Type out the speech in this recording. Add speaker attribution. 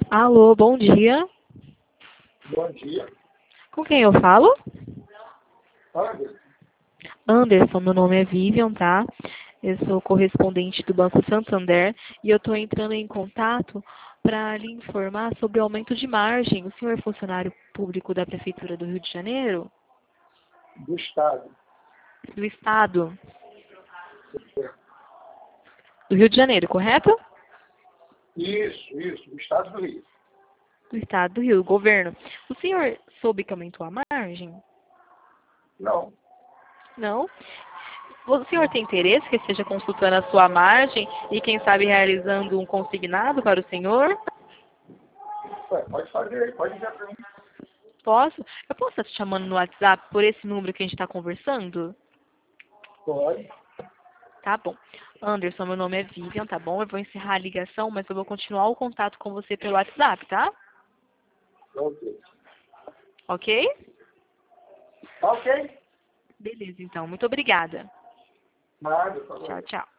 Speaker 1: Alô, bom dia.
Speaker 2: Bom dia.
Speaker 1: Com quem eu falo?
Speaker 2: Anderson.
Speaker 1: Anderson, meu nome é Vivian, tá? Eu sou correspondente do Banco Santander e eu estou entrando em contato para lhe informar sobre o aumento de margem. O senhor é funcionário público da Prefeitura do Rio de Janeiro?
Speaker 2: Do Estado.
Speaker 1: Do Estado do Rio de Janeiro, correto?
Speaker 2: Isso, do Estado do Rio.
Speaker 1: Do Estado do Rio, governo. O senhor soube que aumentou a margem?
Speaker 2: Não.
Speaker 1: Não? O senhor tem interesse que eu esteja consultando a sua margem e, quem sabe, realizando um consignado para o senhor?
Speaker 2: Ué, pode fazer aí, pode enviar para mim.
Speaker 1: Posso? Eu posso estar te chamando no WhatsApp por esse número que a gente está conversando?
Speaker 2: Pode.
Speaker 1: Tá bom. Anderson, meu nome é Vivian, tá bom? Eu vou encerrar a ligação, mas eu vou continuar o contato com você pelo WhatsApp, tá?
Speaker 2: Ok.
Speaker 1: Ok?
Speaker 2: Ok.
Speaker 1: Beleza, então. Muito obrigada.
Speaker 2: Nada, falou.
Speaker 1: Tchau, tchau.